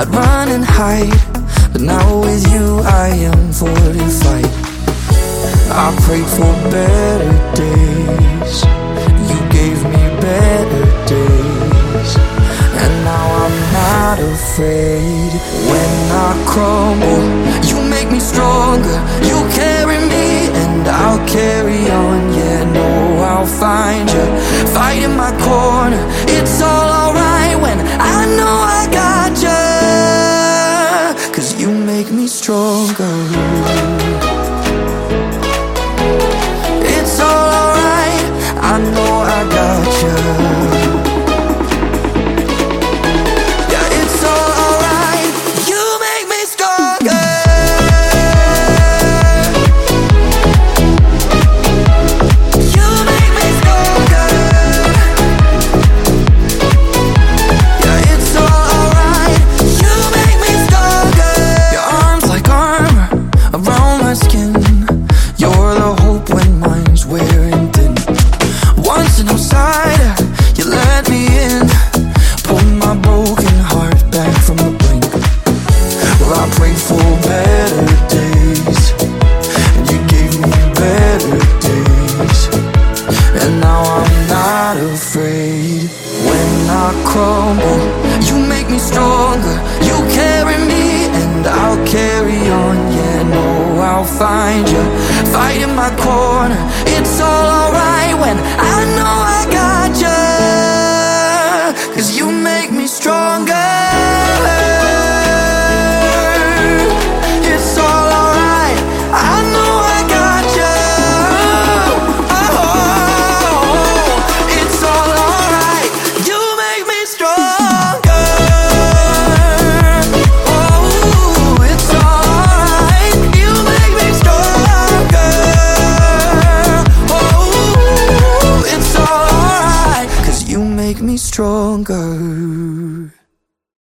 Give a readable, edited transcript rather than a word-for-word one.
I'd run and hide, but now with you I am fortified. I prayed for better days, you gave me better days, and now I'm not afraid. When I crumble, you make me stronger. You carry me and I'll carry on. Yeah, no, I'll find you, fight in my corner. It's all alright when I know I got you, 'cause you make me stronger. It's all alright, I know I got you. Yeah, it's all alright, you make me stronger. You make me stronger. Yeah, it's all alright, you make me stronger. Your arms like armor around my skin. You're the hope when mine's wearing thin. Once an outsider, you let me in, pulled my broken heart back from the brink. Well, I prayed for better days, and you gave me better days, and now I'm not afraid. When I crumble, you make me stronger. You carry me and I'll carry on. Yeah, no, I'll find you, fight in my corner. It's all alright when I know I got you, 'cause you make me stronger. It's all alright, I know I got you. Oh, it's all alright, you make me stronger. Oh, it's alright, you make me stronger. Oh, it's alright, 'cause you make me stronger.